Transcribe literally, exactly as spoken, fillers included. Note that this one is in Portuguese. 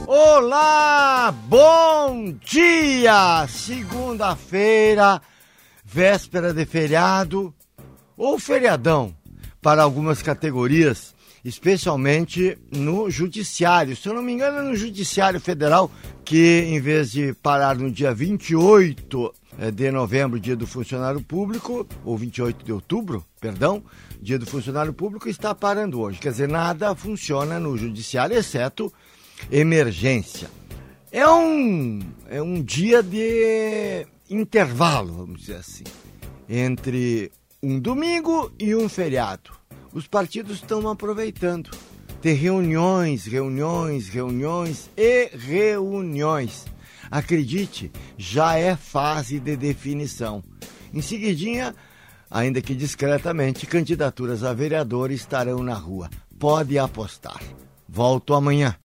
Olá, bom dia! Segunda-feira, véspera de feriado ou feriadão para algumas categorias, especialmente no judiciário. Se eu não me engano, é no Judiciário Federal, que em vez de parar no dia vinte e oito de novembro, dia do funcionário público, ou vinte e oito de outubro, perdão, dia do funcionário público, está parando hoje. Quer dizer, nada funciona no judiciário, exceto emergência. É um, é um dia de intervalo, vamos dizer assim, entre um domingo e um feriado. Os partidos estão aproveitando. Tem reuniões, reuniões, reuniões e reuniões. Acredite, já é fase de definição. Em seguidinha, ainda que discretamente, candidaturas a vereador estarão na rua. Pode apostar. Volto amanhã.